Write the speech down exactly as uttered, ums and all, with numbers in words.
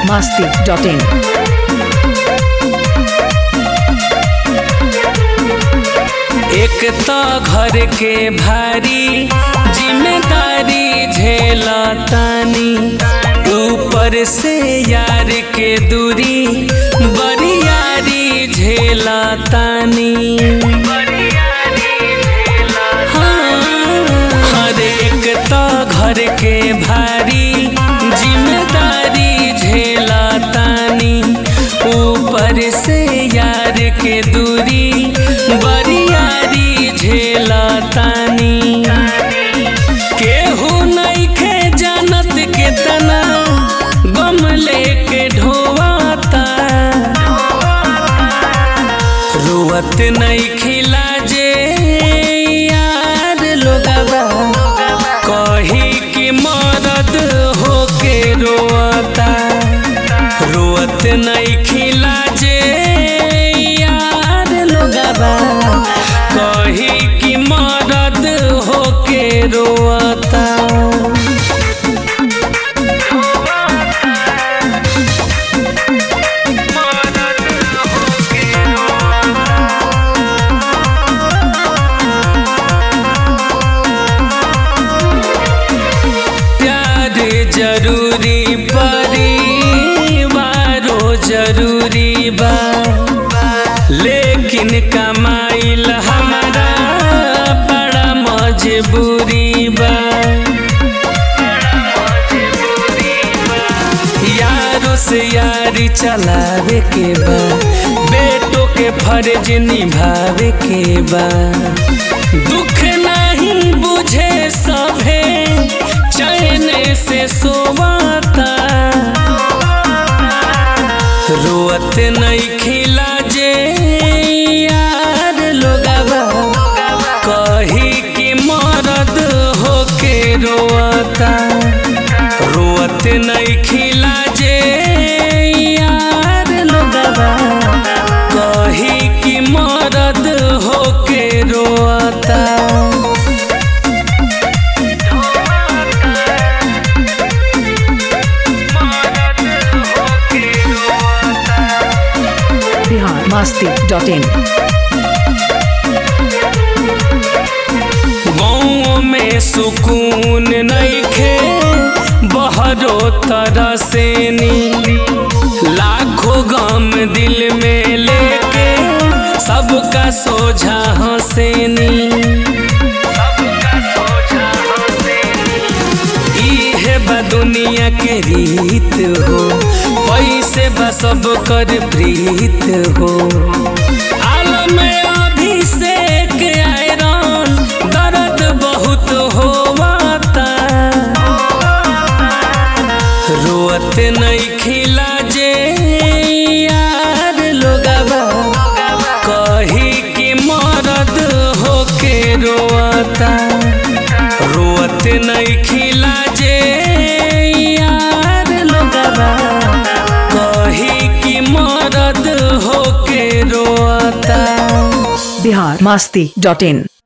masti dot in. एक तो घर के भारी जिम्मेदारी झेला तानी, ऊपर से यार के दूरी बरियारी झेला तानी। हाँ, हर एक तो घर के भारी जिम्मेदारी झेला तानी, ऊपर से यार के दूरी बरियारी झेला तानी। केहू नइखे जानत के तना गम लेके ढोवाता, रुवत नइखे लाजे यार लोगवा, कही कि मरद होके रोता। रुवत नइखे लाजे यार लोगवा, कही कि मरद होके रोता। प्यार जरूरी परिवारो जरूरी बा, लेकिन कमाइल हमारा बड़ा मजबूरी बा। यारों से यारी चलावे के बा, बेटों के फर्ज निभावे के बा। दुख नहीं बुझे सभे चैन से सोवाता, रोअत नहीं खिला जे यार लोगवा, कही कि मरद होके रोता। रोअत नहीं खिला जे यार लोगवा, कही कि मरद होके रोता। Bihar masti dot in. गाँव में सुकून नइखे बहरो तरह से नी, लाखों गम दिल में लेके सबका सोझा हंसेनी। इहे बा दुनिया के रीत हो, पैसे बा सब कर प्रीत हो। आलम अभिषेक आयरन दर्द बहुत होवाता, रोअत नहीं खिला जे यार लोगवा, कही कि मरद होके रोता। रोअत नहीं खिला जे यार लोगवा, कही कि मरद होके रोता। Bihar masti dot in.